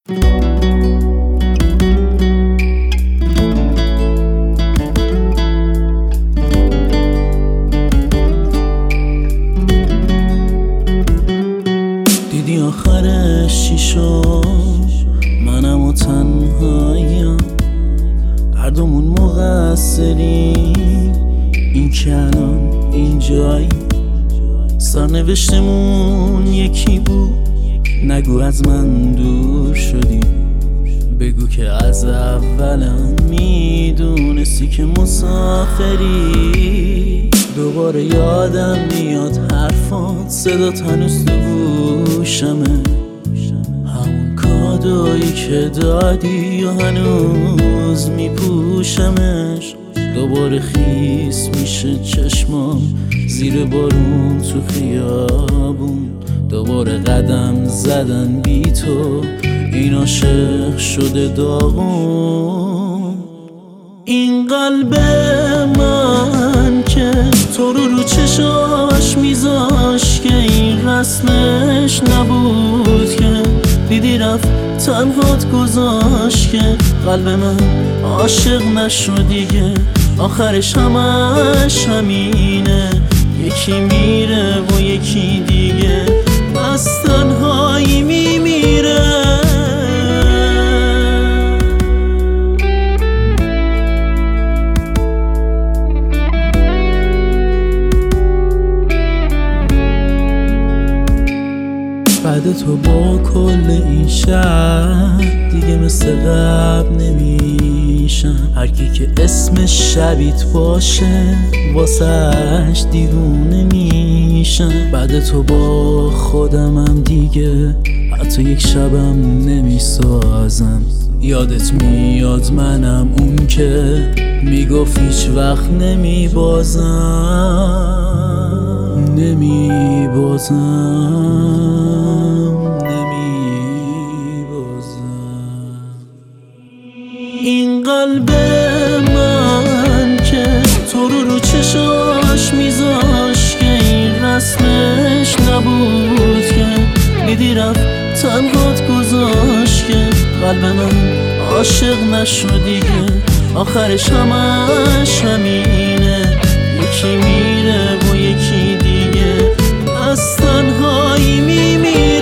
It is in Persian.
دیدی آخرش چی شد؟ منم و تنهاییم، هر دومون مقصریم، این که الان اینجایی. سرنوشتمون یکی بود، نگو از من دور شدی، بگو که از اولم میدونستی که مسافری. دوباره یادم میاد حرفات، صدات هنوز تو گوشمه، همون کادویی که دادی و هنوز میپوشمش. دوباره خیس میشه چشمام زیر بارون تو خیابون، دوباره قدم زدن بی تو، این عاشق شده داغون. این قلب من که تو رو چشاش میذاش، که این رسمش نبود، که دیدی رفت تنهات گذاشت، که قلب من عاشق نشد دیگه. آخرش همش همینه، یکی میره و یکی دیگه از تنهایی میمیره. بعد تو با کل این شهر دیگه مثل قبل نمیشم، هرکی که اسمش شبیت باشه واسهش دیوونه میشم. بعد تو با خودمم دیگه حتی یک شبم نمیسازم. یادت میاد منم اون که میگفت هیچ وقت نمیبازم، این قلب من که تو رو چشاش میذاش، که این رسمش نبود، که دیدی رفت تنهات گذاشت، که قلب من عاشق نشد دیگه. آخرش همش همینه، یکی میره و یکی دیگه از تنهایی میمیره.